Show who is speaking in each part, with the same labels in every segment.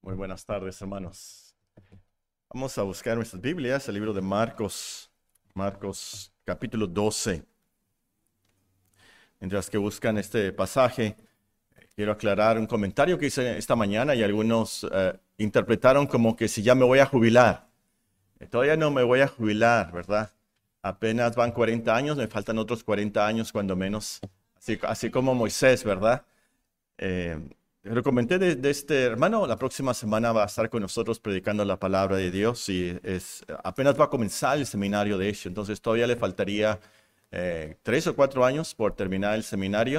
Speaker 1: Muy buenas tardes, hermanos. Vamos a buscar nuestras Biblias, el libro de Marcos, Marcos capítulo 12. Mientras que buscan este pasaje, quiero aclarar un comentario que hice esta mañana y algunos interpretaron como que si ya me voy a jubilar. Todavía no me voy a jubilar, ¿verdad? Apenas van 40 años, me faltan otros 40 años cuando menos, así como Moisés, ¿verdad? Pero comenté de este hermano, la próxima semana va a estar con nosotros predicando la palabra de Dios y apenas va a comenzar el seminario de hecho, entonces todavía le faltaría 3 o 4 años por terminar el seminario.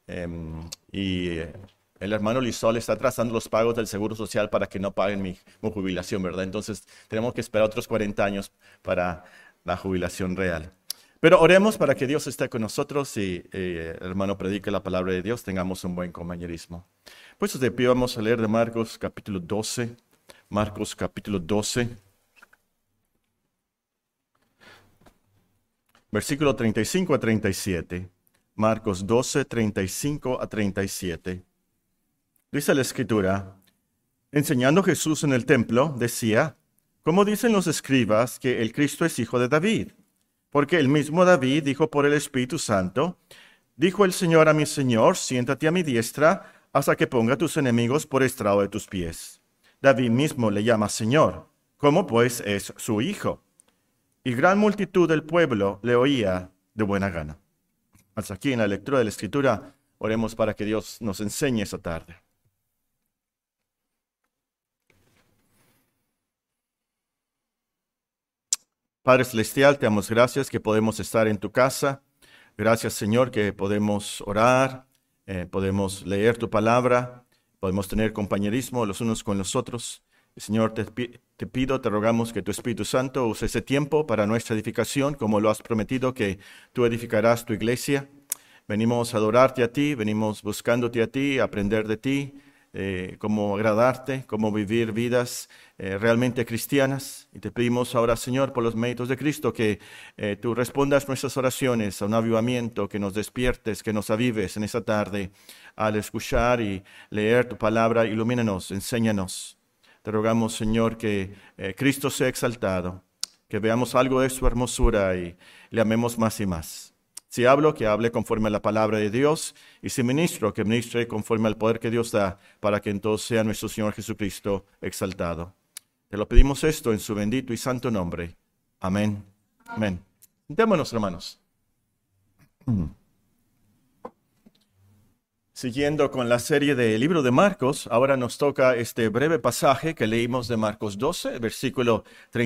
Speaker 1: El hermano Lisol está trazando los pagos del Seguro Social para que no paguen mi jubilación, ¿verdad? Entonces tenemos que esperar otros 40 años para la jubilación real. Pero oremos para que Dios esté con nosotros y el hermano predique la palabra de Dios, tengamos un buen compañerismo. Pues de pie vamos a leer de Marcos capítulo 12, Marcos capítulo 12, versículo 35 a 37, Marcos 12, 35 a 37. Dice la Escritura, enseñando Jesús en el templo, decía, ¿cómo dicen los escribas que el Cristo es hijo de David? Porque el mismo David dijo por el Espíritu Santo, dijo el Señor a mi Señor, siéntate a mi diestra, hasta que ponga tus enemigos por estrado de tus pies. David mismo le llama Señor, ¿cómo pues es su hijo? Y gran multitud del pueblo le oía de buena gana. Hasta aquí en la lectura de la Escritura, oremos para que Dios nos enseñe esta tarde. Padre Celestial, te damos gracias que podemos estar en tu casa. Gracias, Señor, que podemos orar, podemos leer tu palabra, podemos tener compañerismo los unos con los otros. Señor, te pido, te rogamos que tu Espíritu Santo use ese tiempo para nuestra edificación, como lo has prometido, que tú edificarás tu iglesia. Venimos a adorarte a ti, venimos buscándote a ti, a aprender de ti, cómo agradarte, cómo vivir vidas realmente cristianas. Y te pedimos ahora, Señor, por los méritos de Cristo, que tú respondas nuestras oraciones a un avivamiento, que nos despiertes, que nos avives en esta tarde al escuchar y leer tu palabra. Ilumínanos, enséñanos. Te rogamos, Señor, que Cristo sea exaltado, que veamos algo de su hermosura y le amemos más y más. Si hablo, que hable conforme a la palabra de Dios, y si ministro, que ministre conforme al poder que Dios da, para que entonces sea nuestro Señor Jesucristo exaltado. Te lo pedimos esto en su bendito y santo nombre. Amén. Amén. Sentémonos, hermanos. Siguiendo con la serie del libro de Marcos, ahora nos toca este breve pasaje que leímos de Marcos 12, versículo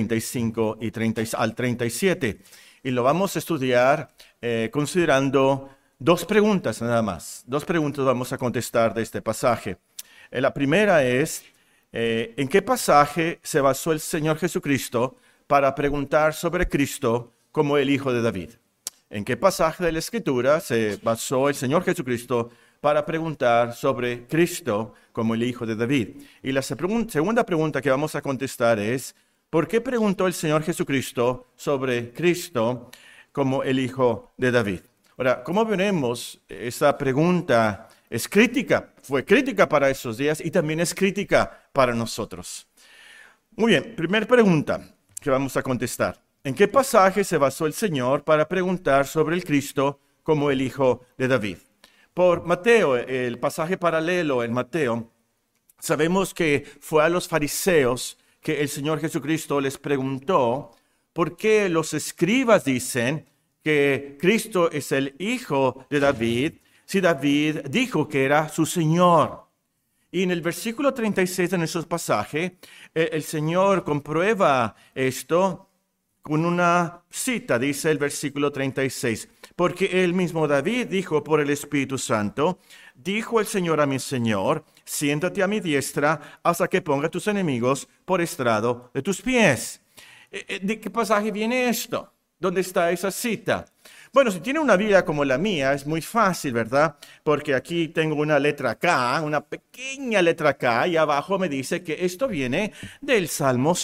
Speaker 1: 35 al 37. Y lo vamos a estudiar considerando dos preguntas nada más. Dos preguntas vamos a contestar de este pasaje. La primera es, ¿en qué pasaje se basó el Señor Jesucristo para preguntar sobre Cristo como el Hijo de David? ¿En qué pasaje de la Escritura se basó el Señor Jesucristo para preguntar sobre Cristo como el Hijo de David? Y la segunda pregunta que vamos a contestar es, ¿por qué preguntó el Señor Jesucristo sobre Cristo como el Hijo de David? Ahora, como veremos, esta pregunta es crítica, fue crítica para esos días y también es crítica para nosotros. Muy bien, primera pregunta que vamos a contestar. ¿En qué pasaje se basó el Señor para preguntar sobre el Cristo como el Hijo de David? Por Mateo, el pasaje paralelo en Mateo, sabemos que fue a los fariseos que el Señor Jesucristo les preguntó por qué los escribas dicen que Cristo es el Hijo de David, si David dijo que era su Señor. Y en el versículo 36 de nuestro pasaje, el Señor comprueba esto con una cita, dice el versículo 36, porque el mismo David dijo por el Espíritu Santo, dijo el Señor a mi Señor, siéntate a mi diestra hasta que ponga tus enemigos por estrado de tus pies. ¿De qué pasaje viene esto? ¿Dónde está esa cita? Bueno, si tiene una Biblia como la mía, es muy fácil, ¿verdad? Porque aquí tengo una letra K, una pequeña letra K, y abajo me dice que esto viene del Salmo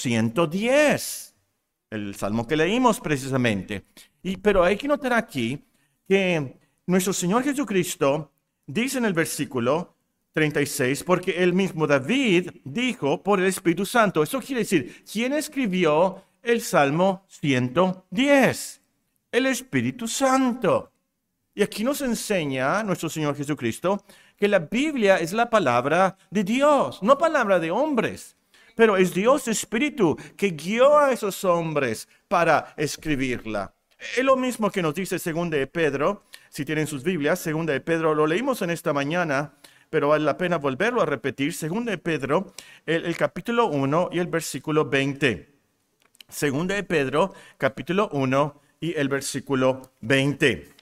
Speaker 1: 110, el salmo que leímos precisamente. Pero hay que notar aquí que nuestro Señor Jesucristo dice en el versículo, 36, porque el mismo David dijo por el Espíritu Santo. Eso quiere decir, ¿quién escribió el Salmo 110? El Espíritu Santo. Y aquí nos enseña nuestro Señor Jesucristo que la Biblia es la palabra de Dios, no palabra de hombres. Pero es Dios Espíritu que guió a esos hombres para escribirla. Es lo mismo que nos dice 2 de Pedro, si tienen sus Biblias, 2 de Pedro, lo leímos en esta mañana, pero vale la pena volverlo a repetir. 2 de Pedro, el capítulo 1 y el versículo 20. 2 de Pedro, capítulo 1 y el versículo 20.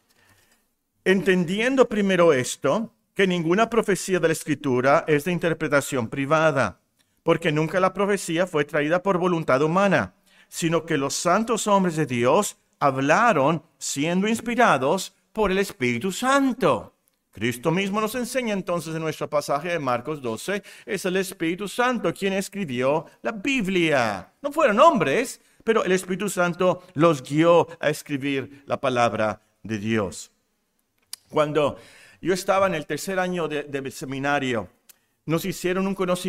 Speaker 1: Entendiendo primero esto, que ninguna profecía de la Escritura es de interpretación privada, porque nunca la profecía fue traída por voluntad humana, sino que los santos hombres de Dios hablaron siendo inspirados por el Espíritu Santo. Cristo mismo nos enseña entonces en nuestro pasaje de Marcos 12, es el Espíritu Santo quien escribió la Biblia. No fueron hombres, pero el Espíritu Santo los guió a escribir la palabra de Dios. Cuando yo estaba en el tercer año de seminario, nos hicieron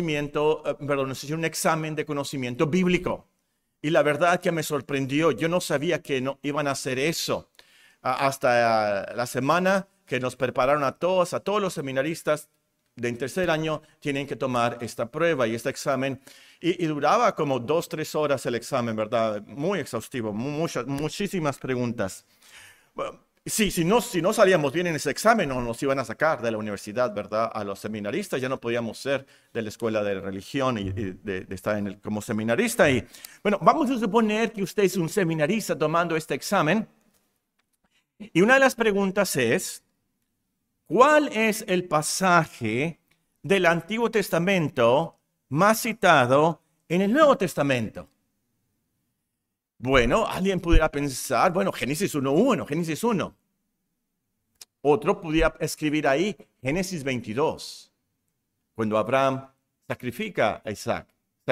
Speaker 1: nos hicieron un examen de conocimiento bíblico. Y la verdad que me sorprendió, yo no sabía que no iban a hacer eso. Hasta la semana que nos prepararon a todos los seminaristas del tercer año, tienen que tomar esta prueba y este examen. Y duraba como 2-3 horas el examen, ¿verdad? Muy exhaustivo, muchísimas preguntas. Bueno, si no salíamos bien en ese examen, no nos iban a sacar de la universidad, ¿verdad? A los seminaristas ya no podíamos ser de la escuela de religión y de estar como seminarista. Y bueno, vamos a suponer que usted es un seminarista tomando este examen. Y una de las preguntas es, ¿cuál es el pasaje del Antiguo Testamento más citado en el Nuevo Testamento? Bueno, alguien pudiera pensar, bueno, Génesis 1:1, Génesis 1. Otro pudiera escribir ahí Génesis 22, cuando Abraham sacrifica a Isaac.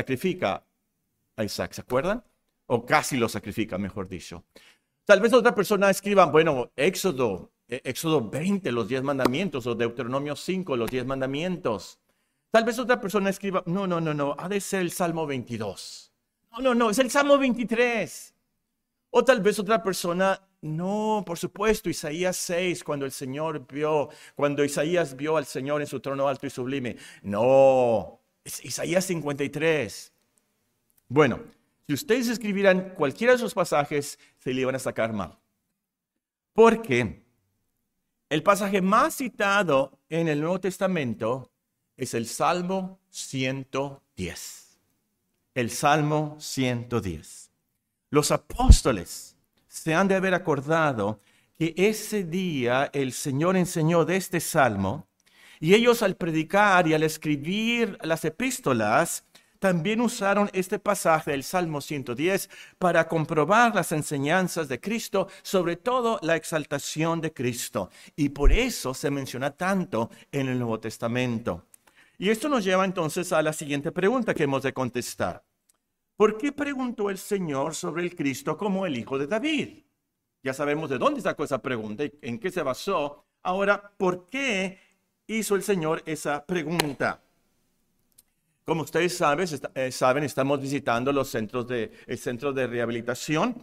Speaker 1: ¿Se acuerdan? O casi lo sacrifica, mejor dicho. Tal vez otra persona escriba, bueno, Éxodo 20, los 10 mandamientos, o Deuteronomio 5, los 10 mandamientos. Tal vez otra persona escriba, no, ha de ser el Salmo 22. No, es el Salmo 23. O tal vez otra persona, no, por supuesto, Isaías 6, cuando Isaías vio al Señor en su trono alto y sublime. No, es Isaías 53. Bueno, si ustedes escribieran cualquiera de esos pasajes, se le iban a sacar mal. Porque el pasaje más citado en el Nuevo Testamento es el Salmo 110. El Salmo 110. Los apóstoles se han de haber acordado que ese día el Señor enseñó de este Salmo, y ellos al predicar y al escribir las epístolas, también usaron este pasaje del Salmo 110 para comprobar las enseñanzas de Cristo, sobre todo la exaltación de Cristo. Y por eso se menciona tanto en el Nuevo Testamento. Y esto nos lleva entonces a la siguiente pregunta que hemos de contestar. ¿Por qué preguntó el Señor sobre el Cristo como el hijo de David? Ya sabemos de dónde sacó esa pregunta y en qué se basó. Ahora, ¿por qué hizo el Señor esa pregunta? Como ustedes saben, estamos visitando el centro de rehabilitación.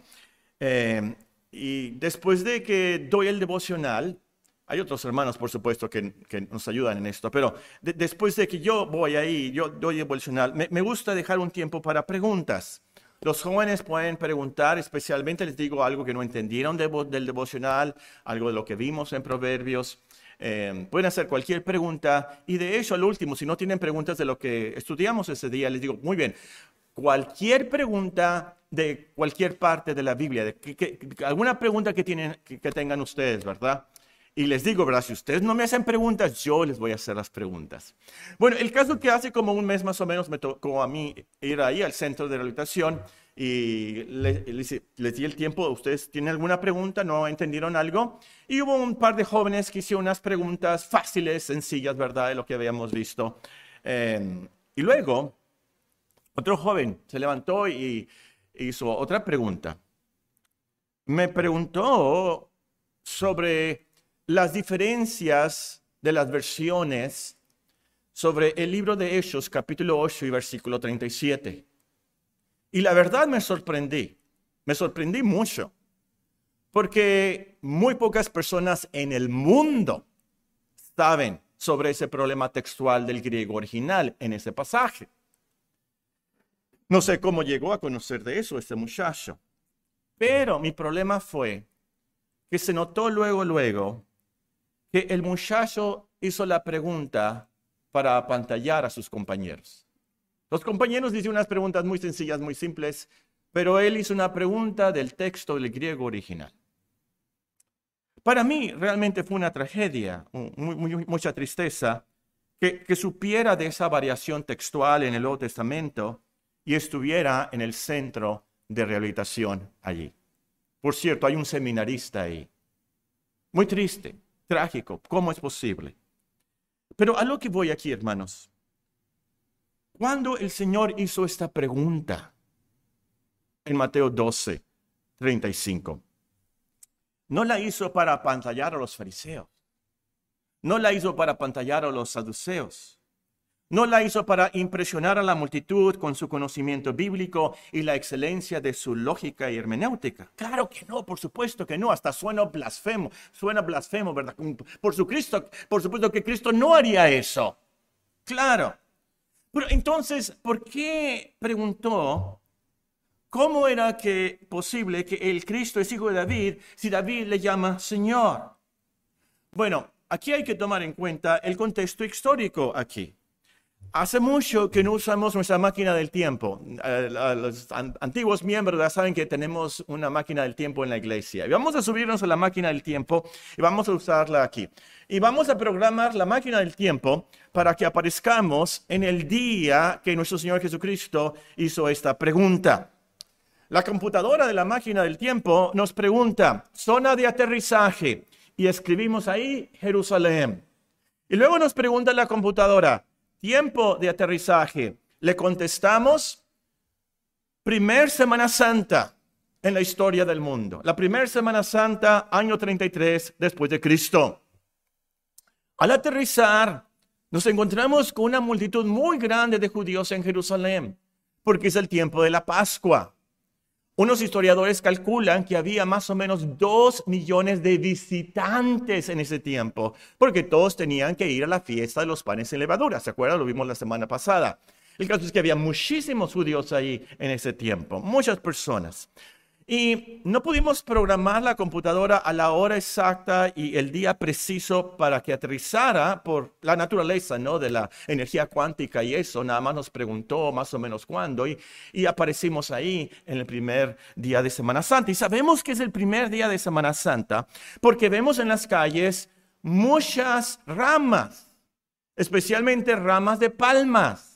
Speaker 1: Y después de que doy el devocional, hay otros hermanos, por supuesto, que nos ayudan en esto, pero después de que yo voy ahí, yo doy el devocional, me gusta dejar un tiempo para preguntas. Los jóvenes pueden preguntar, especialmente les digo algo que no entendieron del devocional, algo de lo que vimos en Proverbios. Pueden hacer cualquier pregunta y de hecho al último, si no tienen preguntas de lo que estudiamos ese día, les digo, muy bien, cualquier pregunta de cualquier parte de la Biblia, alguna pregunta que tengan ustedes, ¿verdad? Y les digo, ¿verdad? Si ustedes no me hacen preguntas, yo les voy a hacer las preguntas. Bueno, el caso que hace como un mes más o menos me tocó a mí ir ahí al centro de rehabilitación y les di el tiempo. ¿Ustedes tienen alguna pregunta? ¿No entendieron algo? Y hubo un par de jóvenes que hicieron unas preguntas fáciles, sencillas, ¿verdad? De lo que habíamos visto. Y luego, otro joven se levantó y hizo otra pregunta. Me preguntó sobre las diferencias de las versiones sobre el libro de Hechos, capítulo 8 y versículo 37. Y la verdad me sorprendí mucho, porque muy pocas personas en el mundo saben sobre ese problema textual del griego original en ese pasaje. No sé cómo llegó a conocer de eso este muchacho, pero mi problema fue que se notó luego que el muchacho hizo la pregunta para apantallar a sus compañeros. Los compañeros dicen unas preguntas muy sencillas, muy simples, pero él hizo una pregunta del texto del griego original. Para mí realmente fue una tragedia, mucha tristeza, que supiera de esa variación textual en el Nuevo Testamento y estuviera en el centro de rehabilitación allí. Por cierto, hay un seminarista ahí. Muy triste, trágico, ¿cómo es posible? Pero a lo que voy aquí, hermanos. Cuando el Señor hizo esta pregunta en Mateo 12, 35, no la hizo para apantallar a los fariseos. No la hizo para apantallar a los saduceos. No la hizo para impresionar a la multitud con su conocimiento bíblico y la excelencia de su lógica y hermenéutica. Claro que no, por supuesto que no. Hasta suena blasfemo, ¿verdad? Por supuesto que Cristo no haría eso. Claro. Pero entonces, ¿por qué preguntó cómo era posible que el Cristo es hijo de David si David le llama Señor? Bueno, aquí hay que tomar en cuenta el contexto histórico aquí. Hace mucho que no usamos nuestra máquina del tiempo. Los antiguos miembros ya saben que tenemos una máquina del tiempo en la iglesia. Y vamos a subirnos a la máquina del tiempo y vamos a usarla aquí. Y vamos a programar la máquina del tiempo para que aparezcamos en el día que nuestro Señor Jesucristo hizo esta pregunta. La computadora de la máquina del tiempo nos pregunta, zona de aterrizaje, y escribimos ahí Jerusalén. Y luego nos pregunta la computadora, tiempo de aterrizaje. Le contestamos, primer Semana Santa en la historia del mundo. La primera Semana Santa, año 33 después de Cristo. Al aterrizar, nos encontramos con una multitud muy grande de judíos en Jerusalén, porque es el tiempo de la Pascua. Unos historiadores calculan que había más o menos 2 millones de visitantes en ese tiempo, porque todos tenían que ir a la fiesta de los panes sin levadura. ¿Se acuerdan? Lo vimos la semana pasada. El caso es que había muchísimos judíos ahí en ese tiempo, muchas personas. Y no pudimos programar la computadora a la hora exacta y el día preciso para que aterrizara por la naturaleza, ¿no? De la energía cuántica y eso. Nada más nos preguntó más o menos cuándo y aparecimos ahí en el primer día de Semana Santa. Y sabemos que es el primer día de Semana Santa porque vemos en las calles muchas ramas, especialmente ramas de palmas.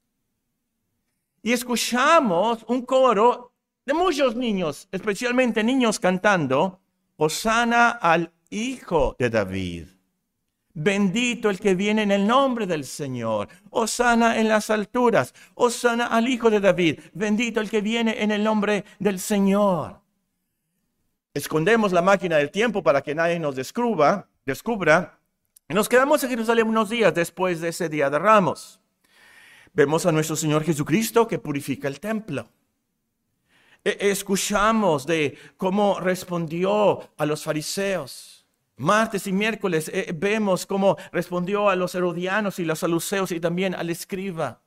Speaker 1: Y escuchamos un coro de muchos niños, especialmente niños cantando, Hosana al Hijo de David. Bendito el que viene en el nombre del Señor. Hosana en las alturas. Hosana al Hijo de David. Bendito el que viene en el nombre del Señor. Escondemos la máquina del tiempo para que nadie nos descubra. Y nos quedamos en Jerusalén unos días después de ese Día de Ramos. Vemos a nuestro Señor Jesucristo que purifica el templo. Escuchamos de cómo respondió a los fariseos. Martes y miércoles vemos cómo respondió a los herodianos y los saduceos y también al escriba.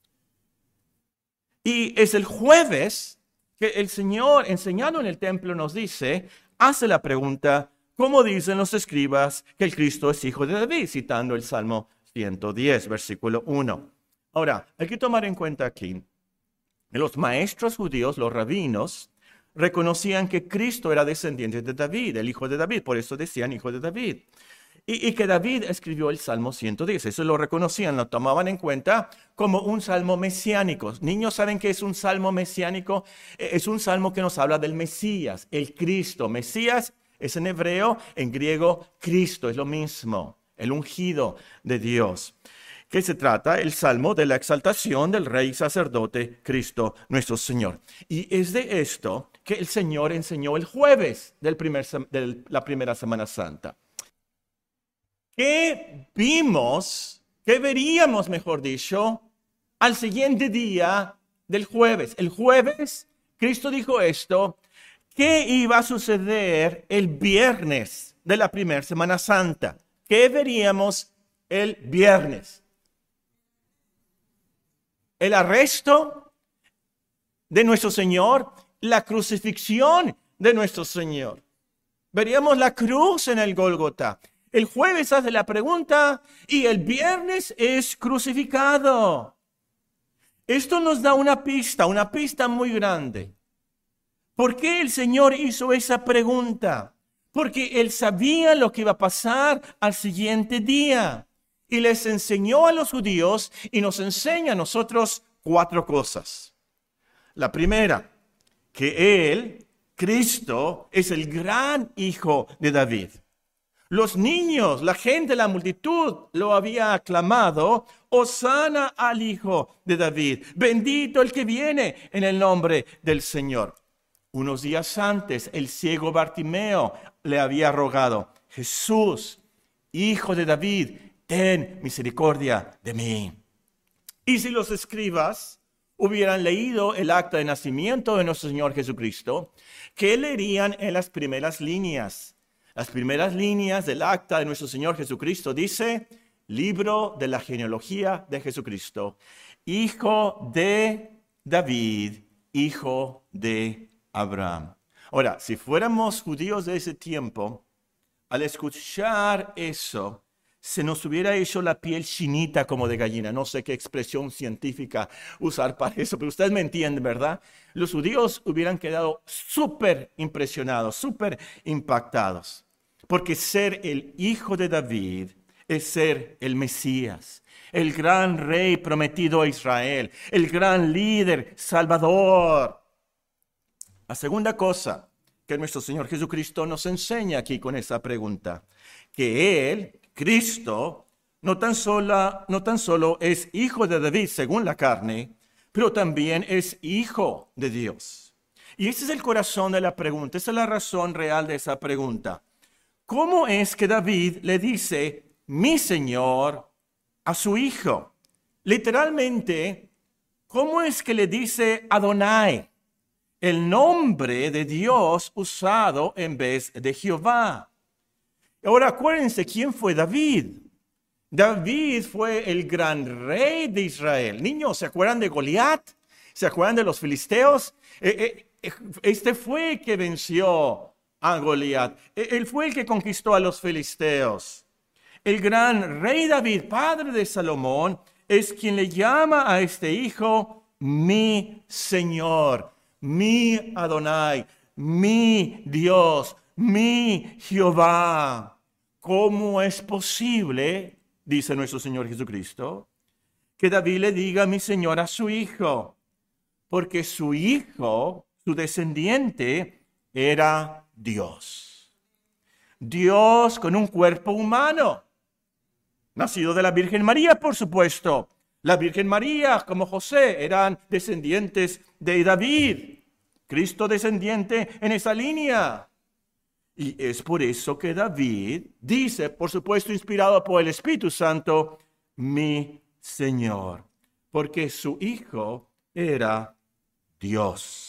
Speaker 1: Y es el jueves que el Señor, enseñando en el templo, nos dice, hace la pregunta, ¿cómo dicen los escribas que el Cristo es hijo de David? Citando el Salmo 110, versículo 1. Ahora, hay que tomar en cuenta aquí, los maestros judíos, los rabinos, reconocían que Cristo era descendiente de David, el hijo de David, por eso decían hijo de David. Y que David escribió el Salmo 110, eso lo reconocían, lo tomaban en cuenta como un salmo mesiánico. Niños, ¿saben qué es un salmo mesiánico? Es un salmo que nos habla del Mesías, el Cristo. Mesías es en hebreo, en griego, Cristo, es lo mismo, el ungido de Dios. ¿Qué se trata? El salmo de la exaltación del rey sacerdote Cristo nuestro Señor. Y es de esto que el Señor enseñó el jueves de la primera Semana Santa. ¿Qué vimos ¿Qué veríamos, mejor dicho, al siguiente día del jueves? El jueves, Cristo dijo esto. ¿Qué iba a suceder el viernes de la primera Semana Santa? ¿Qué veríamos el viernes? El arresto de nuestro Señor, la crucifixión de nuestro Señor. Veríamos la cruz en el Gólgota. El jueves hace la pregunta y el viernes es crucificado. Esto nos da una pista muy grande. ¿Por qué el Señor hizo esa pregunta? Porque Él sabía lo que iba a pasar al siguiente día. Y les enseñó a los judíos y nos enseña a nosotros 4 cosas. La primera, que Él, Cristo, es el gran hijo de David. Los niños, la gente, la multitud lo había aclamado: Hosana al hijo de David. Bendito el que viene en el nombre del Señor. Unos días antes, el ciego Bartimeo le había rogado: Jesús, hijo de David, ten misericordia de mí. Y si los escribas hubieran leído el acta de nacimiento de nuestro Señor Jesucristo, ¿qué leerían en las primeras líneas? Las primeras líneas del acta de nuestro Señor Jesucristo dice: libro de la genealogía de Jesucristo, hijo de David, hijo de Abraham. Ahora, si fuéramos judíos de ese tiempo, al escuchar eso, se nos hubiera hecho la piel chinita como de gallina. No sé qué expresión científica usar para eso, pero ustedes me entienden, ¿verdad? Los judíos hubieran quedado súper impresionados, súper impactados. Porque ser el hijo de David es ser el Mesías, el gran rey prometido a Israel, el gran líder salvador. La segunda cosa que nuestro Señor Jesucristo nos enseña aquí con esa pregunta, que Él, Cristo, no tan solo es hijo de David según la carne, pero también es hijo de Dios. Y ese es el corazón de la pregunta, esa es la razón real de esa pregunta. ¿Cómo es que David le dice mi Señor a su hijo? Literalmente, ¿cómo es que le dice Adonai, el nombre de Dios usado en vez de Jehová? Ahora acuérdense quién fue David. David fue el gran rey de Israel. Niños, ¿se acuerdan de Goliat? ¿Se acuerdan de los filisteos? Este fue el que venció a Goliat. Él fue el que conquistó a los filisteos. El gran rey David, padre de Salomón, es quien le llama a este hijo mi Señor, mi Adonai, mi Dios, mi Jehová. ¿Cómo es posible, dice nuestro Señor Jesucristo, que David le diga mi Señor a su hijo? Porque su hijo, su descendiente, era Dios. Dios con un cuerpo humano, nacido de la Virgen María, por supuesto. La Virgen María, como José, eran descendientes de David. Cristo descendiente en esa línea. Y es por eso que David dice, por supuesto inspirado por el Espíritu Santo, mi Señor, porque su hijo era Dios.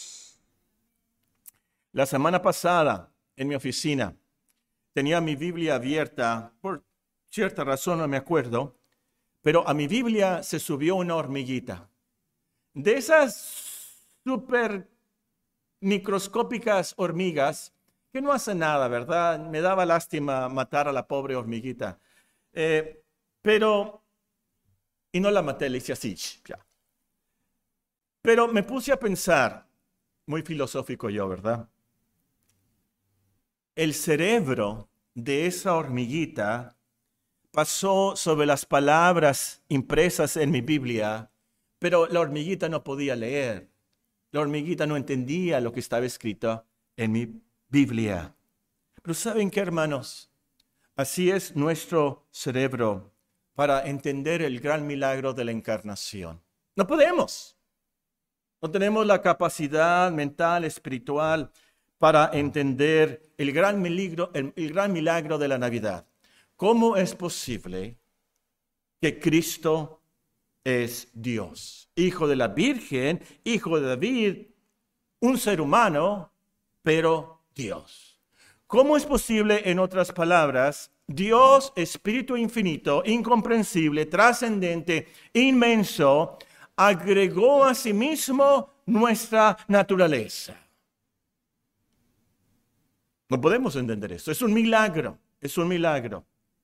Speaker 1: La semana pasada, en mi oficina, tenía mi Biblia abierta, por cierta razón no me acuerdo, pero a mi Biblia se subió una hormiguita. De esas súper microscópicas hormigas que no hacen nada, ¿verdad? Me daba lástima matar a la pobre hormiguita. Y no la maté, le hice así, ya. Pero me puse a pensar, muy filosófico yo, ¿verdad? El cerebro de esa hormiguita pasó sobre las palabras impresas en mi Biblia, pero la hormiguita no podía leer. La hormiguita no entendía lo que estaba escrito en mi Biblia. Pero ¿saben qué, hermanos? Así es nuestro cerebro para entender el gran milagro de la encarnación. No podemos. No tenemos la capacidad mental, espiritual, para entender el gran milagro de la Navidad. ¿Cómo es posible que Cristo es Dios, hijo de la Virgen, hijo de David, un ser humano, pero Dios. ¿Cómo es posible, en otras palabras, Dios, Espíritu infinito, incomprensible, trascendente, inmenso, agregó a sí mismo nuestra naturaleza? No podemos entender esto. Es un milagro. Es un milagro.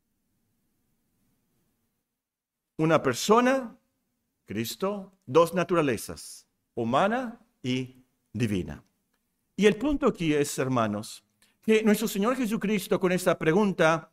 Speaker 1: Una persona, Cristo, dos naturalezas, humana y divina. Y el punto aquí es, hermanos, que nuestro Señor Jesucristo con esta pregunta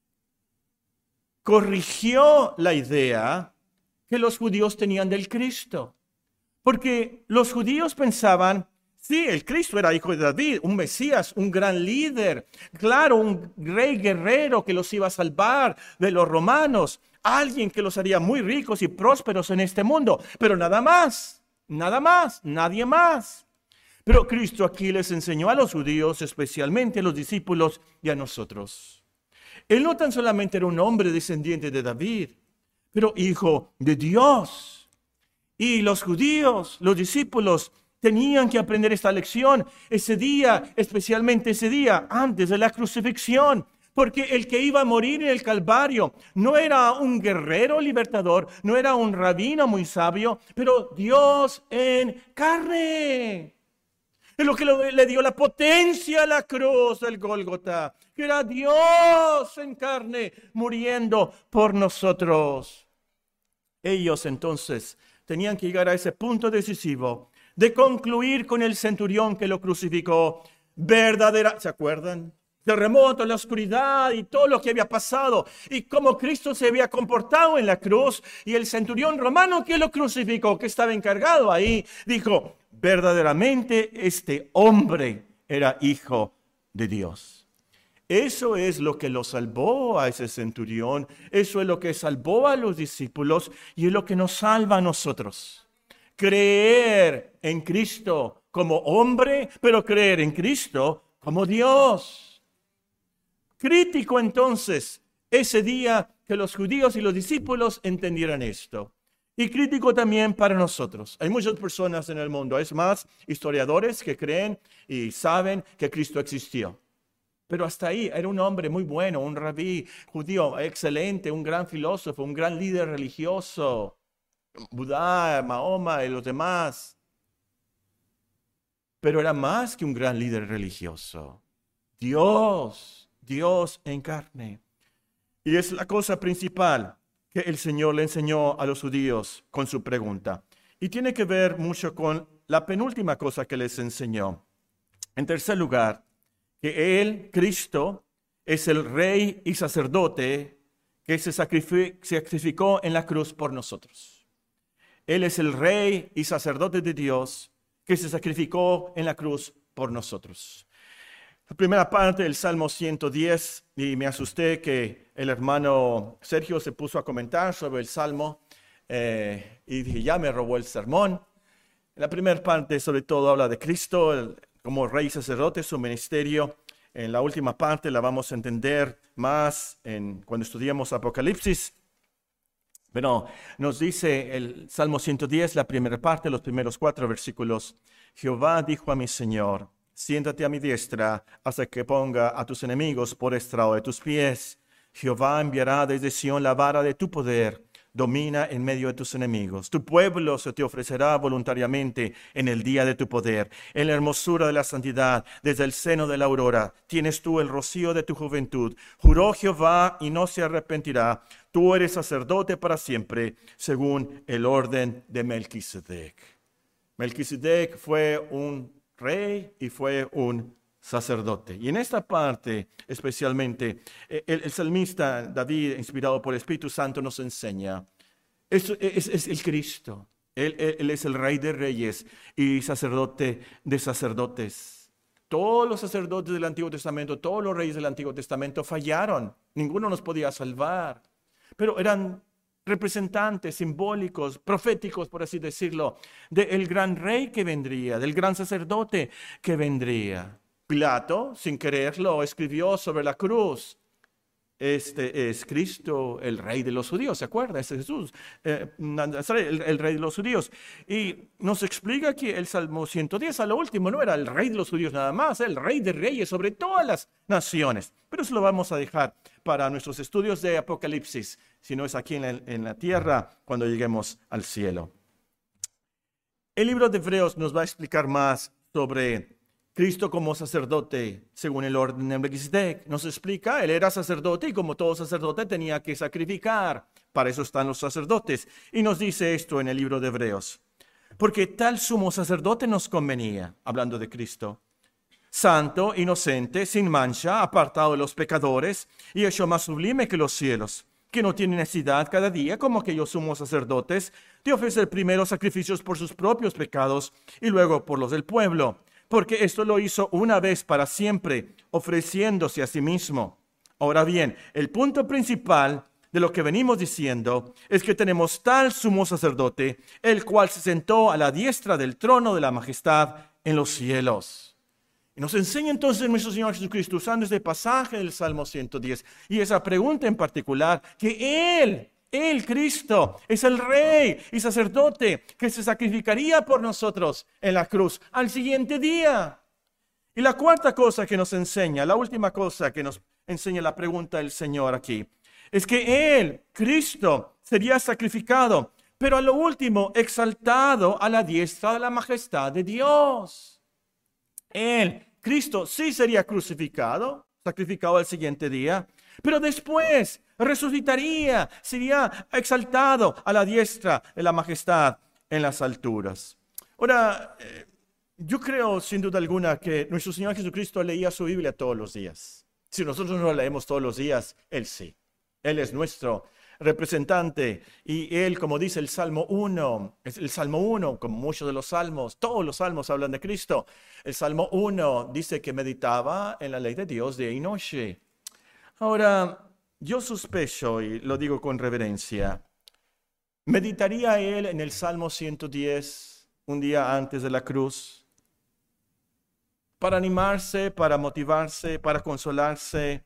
Speaker 1: corrigió la idea que los judíos tenían del Cristo. Porque los judíos pensaban, sí, el Cristo era hijo de David, un Mesías, un gran líder, claro, un rey guerrero que los iba a salvar de los romanos, alguien que los haría muy ricos y prósperos en este mundo, pero nada más, nadie más. Pero Cristo aquí les enseñó a los judíos, especialmente a los discípulos y a nosotros. Él no tan solamente era un hombre descendiente de David, pero hijo de Dios. Y los judíos, los discípulos, tenían que aprender esta lección ese día, especialmente ese día antes de la crucifixión. Porque el que iba a morir en el Calvario no era un guerrero libertador, no era un rabino muy sabio, pero Dios en carne. Es lo que le dio la potencia a la cruz del Gólgota, que era Dios en carne muriendo por nosotros. Ellos entonces tenían que llegar a ese punto decisivo de concluir con el centurión que lo crucificó. ¿Se acuerdan? Terremoto, la oscuridad y todo lo que había pasado y cómo Cristo se había comportado en la cruz, y el centurión romano que lo crucificó, que estaba encargado ahí, dijo: verdaderamente este hombre era hijo de Dios. Eso es lo que lo salvó a ese centurión, eso es lo que salvó a los discípulos y es lo que nos salva a nosotros. Creer en Cristo como hombre, pero creer en Cristo como Dios. Crítico entonces ese día que los judíos y los discípulos entendieran esto. Y crítico también para nosotros. Hay muchas personas en el mundo, es más, historiadores que creen y saben que Cristo existió. Pero hasta ahí era un hombre muy bueno, un rabí judío excelente, un gran filósofo, un gran líder religioso. Buda, Mahoma y los demás. Pero era más que un gran líder religioso. Dios en carne. Y es la cosa principal que el Señor le enseñó a los judíos con su pregunta. Y tiene que ver mucho con la penúltima cosa que les enseñó. En tercer lugar, que Él, Cristo, es el Rey y sacerdote que se sacrificó en la cruz por nosotros. Él es el Rey y sacerdote de Dios que se sacrificó en la cruz por nosotros. La primera parte del Salmo 110, y me asusté que el hermano Sergio se puso a comentar sobre el Salmo y dije, ya me robó el sermón. La primera parte sobre todo habla de Cristo como Rey y sacerdote, su ministerio. En la última parte la vamos a entender más cuando estudiemos Apocalipsis. Pero nos dice el Salmo 110, la primera parte, los primeros 4 versículos. Jehová dijo a mi Señor: siéntate a mi diestra hasta que ponga a tus enemigos por estrado de tus pies. Jehová enviará desde Sión la vara de tu poder. Domina en medio de tus enemigos. Tu pueblo se te ofrecerá voluntariamente en el día de tu poder. En la hermosura de la santidad, desde el seno de la aurora, tienes tú el rocío de tu juventud. Juró Jehová y no se arrepentirá. Tú eres sacerdote para siempre, según el orden de Melquisedec. Melquisedec fue un rey y fue un sacerdote. Y en esta parte, especialmente, el salmista David, inspirado por el Espíritu Santo, nos enseña, es el Cristo. Él es el Rey de reyes y sacerdote de sacerdotes. Todos los sacerdotes del Antiguo Testamento, todos los reyes del Antiguo Testamento fallaron. Ninguno nos podía salvar. Pero eran representantes simbólicos, proféticos, por así decirlo, del gran rey que vendría, del gran sacerdote que vendría. Pilato, sin quererlo, escribió sobre la cruz: Este es Cristo, el Rey de los judíos, ¿se acuerda? Este es Jesús, el Rey de los judíos. Y nos explica que el Salmo 110, a lo último, no era el Rey de los judíos nada más, el Rey de reyes sobre todas las naciones. Pero eso lo vamos a dejar para nuestros estudios de Apocalipsis, si no es aquí en la tierra, cuando lleguemos al cielo. El libro de Hebreos nos va a explicar más sobre Cristo como sacerdote, según el orden de Melquisedec. Nos explica, él era sacerdote y como todo sacerdote tenía que sacrificar. Para eso están los sacerdotes. Y nos dice esto en el libro de Hebreos. Porque tal sumo sacerdote nos convenía, hablando de Cristo. Santo, inocente, sin mancha, apartado de los pecadores y hecho más sublime que los cielos, que no tiene necesidad cada día, como aquellos sumos sacerdotes, de ofrecer primero sacrificios por sus propios pecados y luego por los del pueblo. Porque esto lo hizo una vez para siempre, ofreciéndose a sí mismo. Ahora bien, el punto principal de lo que venimos diciendo es que tenemos tal sumo sacerdote, el cual se sentó a la diestra del trono de la majestad en los cielos. Y nos enseña entonces nuestro Señor Jesucristo, usando este pasaje del Salmo 110, y esa pregunta en particular, que Él, Cristo, es el Rey y sacerdote que se sacrificaría por nosotros en la cruz al siguiente día. Y la cuarta cosa que nos enseña, la última cosa que nos enseña la pregunta del Señor aquí, es que Él, Cristo, sería sacrificado, pero a lo último exaltado a la diestra de la majestad de Dios. Él, Cristo, sí sería crucificado, sacrificado al siguiente día, pero después resucitaría, sería exaltado a la diestra de la majestad en las alturas. Ahora, yo creo sin duda alguna que nuestro Señor Jesucristo leía su Biblia todos los días. Si nosotros no la leemos todos los días, Él sí. Él es nuestro representante y Él, como dice el Salmo 1, el Salmo 1, como muchos de los salmos, todos los salmos hablan de Cristo. El Salmo 1 dice que meditaba en la ley de Dios día y noche. Ahora, yo sospecho, y lo digo con reverencia, ¿meditaría él en el Salmo 110 un día antes de la cruz? Para animarse, para motivarse, para consolarse,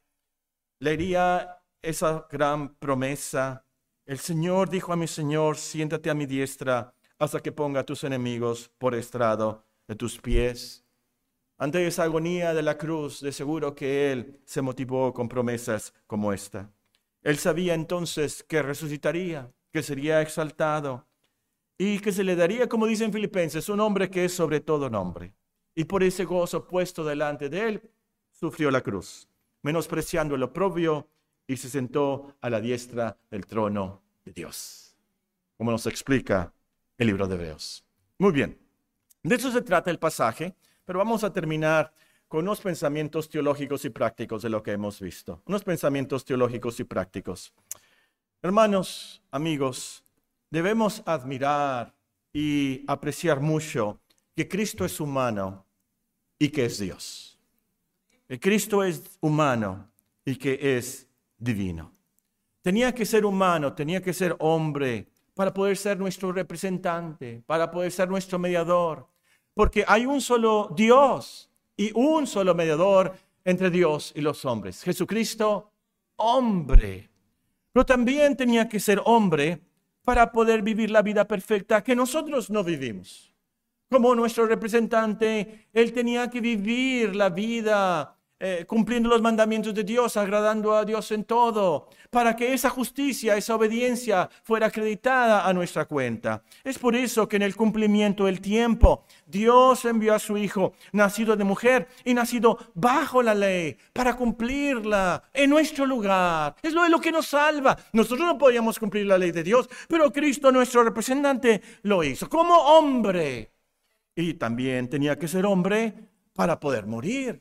Speaker 1: leería esa gran promesa. El Señor dijo a mi Señor, siéntate a mi diestra hasta que ponga a tus enemigos por estrado de tus pies. Ante esa agonía de la cruz, de seguro que Él se motivó con promesas como esta. Él sabía entonces que resucitaría, que sería exaltado y que se le daría, como dicen Filipenses, un nombre que es sobre todo nombre. Y por ese gozo puesto delante de Él, sufrió la cruz, menospreciando el oprobio y se sentó a la diestra del trono de Dios, como nos explica el libro de Hebreos. Muy bien, de eso se trata el pasaje. Pero vamos a terminar con unos pensamientos teológicos y prácticos de lo que hemos visto. Unos pensamientos teológicos y prácticos. Hermanos, amigos, debemos admirar y apreciar mucho que Cristo es humano y que es Dios. Que Cristo es humano y que es divino. Tenía que ser humano, tenía que ser hombre para poder ser nuestro representante, para poder ser nuestro mediador. Porque hay un solo Dios y un solo mediador entre Dios y los hombres. Jesucristo, hombre. Pero también tenía que ser hombre para poder vivir la vida perfecta que nosotros no vivimos. Como nuestro representante, Él tenía que vivir la vida cumpliendo los mandamientos de Dios, agradando a Dios en todo, para que esa justicia, esa obediencia fuera acreditada a nuestra cuenta. Es por eso que en el cumplimiento del tiempo, Dios envió a su Hijo, nacido de mujer y nacido bajo la ley, para cumplirla en nuestro lugar. Es lo que nos salva. Nosotros no podíamos cumplir la ley de Dios, pero Cristo, nuestro representante, lo hizo como hombre. Y también tenía que ser hombre para poder morir.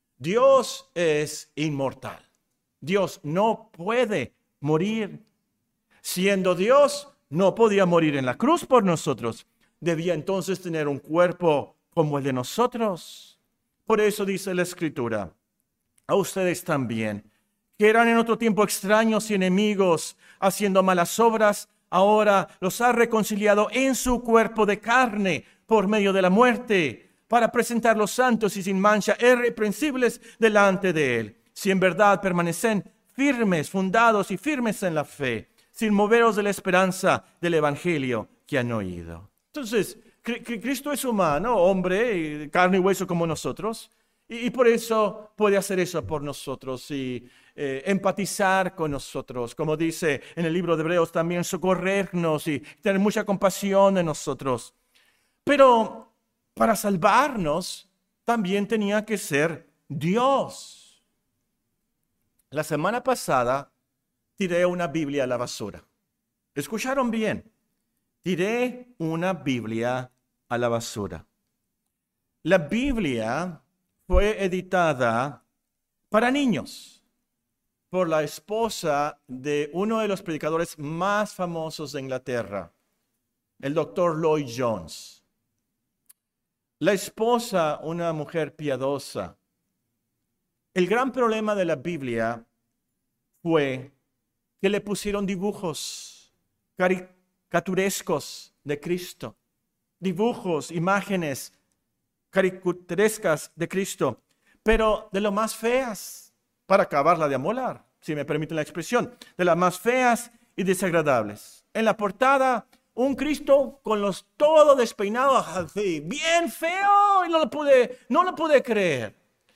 Speaker 1: Dios es inmortal. Dios no puede morir. Siendo Dios, no podía morir en la cruz por nosotros. Debía entonces tener un cuerpo como el de nosotros. Por eso dice la Escritura, a ustedes también, que eran en otro tiempo extraños y enemigos, haciendo malas obras, ahora los ha reconciliado en su cuerpo de carne por medio de la muerte, para presentarlos santos y sin mancha, irreprensibles delante de Él. Si en verdad permanecen firmes, fundados y firmes en la fe, sin moveros de la esperanza del evangelio que han oído. Entonces, Cristo es humano, hombre, carne y hueso como nosotros, y por eso puede hacer eso por nosotros y empatizar con nosotros, como dice en el libro de Hebreos también, socorrernos y tener mucha compasión de nosotros. Pero para salvarnos también tenía que ser Dios. La semana pasada tiré una Biblia a la basura. ¿Escucharon bien? Tiré una Biblia a la basura. La Biblia fue editada para niños por la esposa de uno de los predicadores más famosos de Inglaterra, el doctor Lloyd Jones. La esposa, una mujer piadosa. El gran problema de la Biblia fue que le pusieron dibujos caricaturescos de Cristo, dibujos, imágenes caricaturescas de Cristo, pero de lo más feas, para acabarla de amolar, si me permiten la expresión, de las más feas y desagradables. En la portada, un Cristo con los todo despeinados, así, bien feo, y no lo pude creer.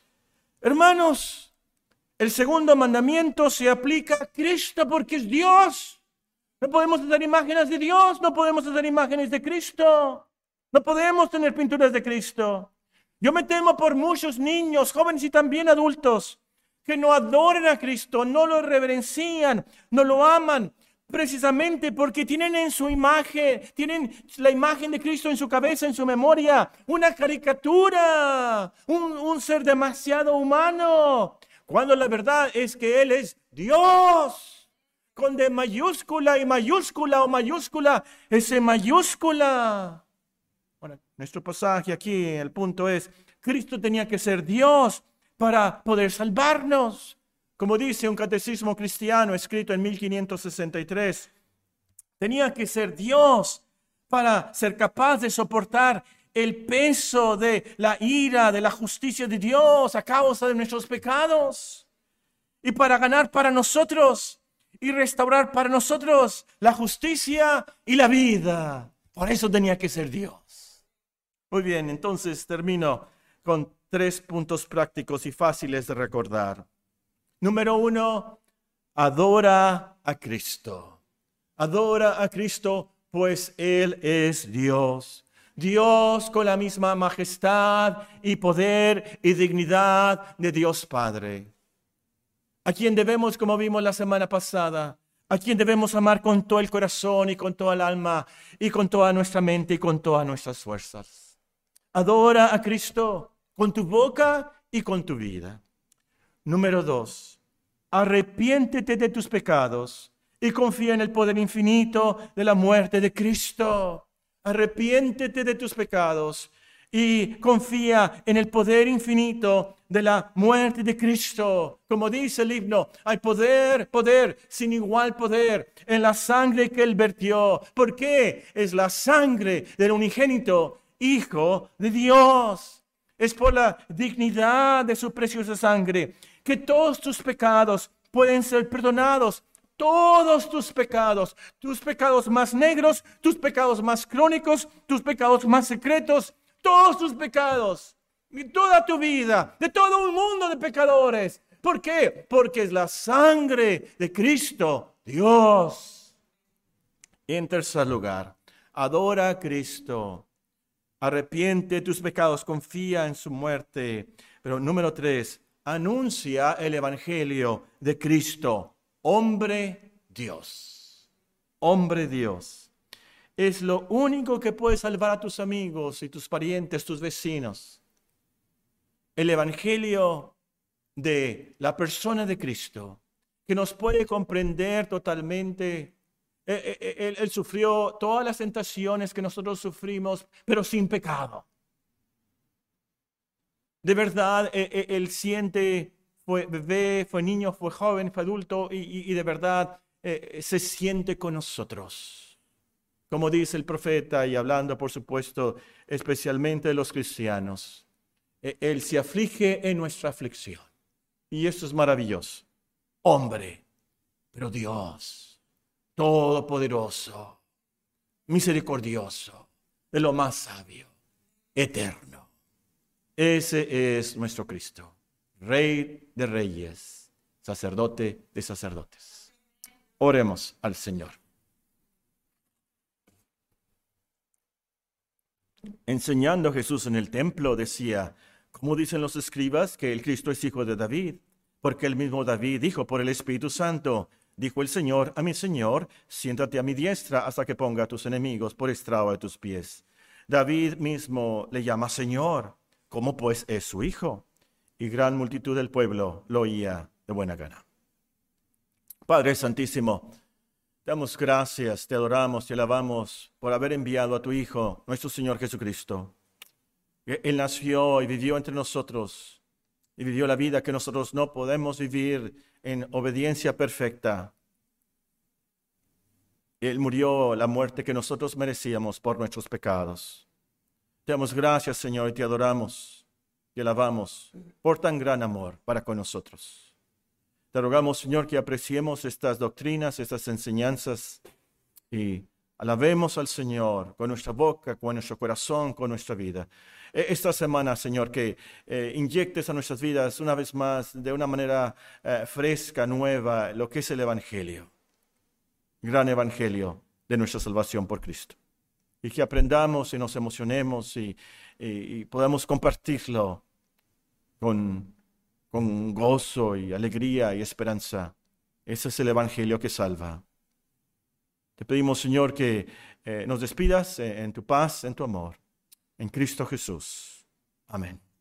Speaker 1: Hermanos, el segundo mandamiento se aplica a Cristo porque es Dios. No podemos hacer imágenes de Dios, no podemos hacer imágenes de Cristo. No podemos tener pinturas de Cristo. Yo me temo por muchos niños, jóvenes y también adultos, que no adoran a Cristo, no lo reverencian, no lo aman, precisamente porque tienen en su imagen, tienen la imagen de Cristo en su cabeza, en su memoria, una caricatura, un ser demasiado humano, cuando la verdad es que Él es Dios, con D mayúscula y mayúscula o mayúscula, S mayúscula. Bueno, nuestro pasaje aquí, el punto es, Cristo tenía que ser Dios para poder salvarnos. Como dice un catecismo cristiano escrito en 1563, tenía que ser Dios para ser capaz de soportar el peso de la ira, de la justicia de Dios a causa de nuestros pecados. Y para ganar para nosotros y restaurar para nosotros la justicia y la vida. Por eso tenía que ser Dios. Muy bien, entonces termino con 3 puntos prácticos y fáciles de recordar. Número 1, adora a Cristo. Adora a Cristo, pues Él es Dios. Dios con la misma majestad y poder y dignidad de Dios Padre. A quien debemos, como vimos la semana pasada, a quien debemos amar con todo el corazón y con toda el alma y con toda nuestra mente y con todas nuestras fuerzas. Adora a Cristo con tu boca y con tu vida. Número 2, arrepiéntete de tus pecados y confía en el poder infinito de la muerte de Cristo. Arrepiéntete de tus pecados y confía en el poder infinito de la muerte de Cristo. Como dice el himno, hay poder sin igual poder en la sangre que Él vertió. ¿Por qué? Es la sangre del unigénito Hijo de Dios. Es por la dignidad de su preciosa sangre que todos tus pecados pueden ser perdonados. Todos tus pecados más negros, tus pecados más crónicos, tus pecados más secretos, todos tus pecados, y toda tu vida, de todo un mundo de pecadores. ¿Por qué? Porque es la sangre de Cristo, Dios. Y en tercer lugar, adora a Cristo. Arrepiente de tus pecados, confía en su muerte. Pero número 3, anuncia el evangelio de Cristo, hombre Dios. Hombre Dios. Es lo único que puede salvar a tus amigos y tus parientes, tus vecinos. El evangelio de la persona de Cristo, que nos puede comprender totalmente. Él sufrió todas las tentaciones que nosotros sufrimos, pero sin pecado. De verdad, Él siente, fue bebé, fue niño, fue joven, fue adulto y de verdad se siente con nosotros. Como dice el profeta y hablando, por supuesto, especialmente de los cristianos, Él se aflige en nuestra aflicción. Y esto es maravilloso. hombre, pero Dios, todopoderoso, misericordioso, de lo más sabio, eterno. Ese es nuestro Cristo, Rey de reyes, sacerdote de sacerdotes. Oremos al Señor. Enseñando Jesús en el templo, decía: ¿cómo dicen los escribas que el Cristo es hijo de David? Porque el mismo David dijo por el Espíritu Santo: dijo el Señor a mi Señor, siéntate a mi diestra hasta que ponga a tus enemigos por estrado de tus pies. David mismo le llama Señor, ¿cómo pues es su hijo? Y gran multitud del pueblo lo oía de buena gana. Padre Santísimo, te damos gracias, te adoramos, te alabamos por haber enviado a tu Hijo, nuestro Señor Jesucristo. Él nació y vivió entre nosotros y vivió la vida que nosotros no podemos vivir en obediencia perfecta. Él murió la muerte que nosotros merecíamos por nuestros pecados. Te damos gracias, Señor, y te adoramos, te alabamos por tan gran amor para con nosotros. Te rogamos, Señor, que apreciemos estas doctrinas, estas enseñanzas y alabemos al Señor con nuestra boca, con nuestro corazón, con nuestra vida. Esta semana, Señor, que inyectes a nuestras vidas una vez más, de una manera fresca, nueva, lo que es el Evangelio, gran Evangelio de nuestra salvación por Cristo. Y que aprendamos y nos emocionemos y podamos compartirlo con gozo y alegría y esperanza. Ese es el Evangelio que salva. Te pedimos, Señor, que nos despidas en tu paz, en tu amor. En Cristo Jesús. Amén.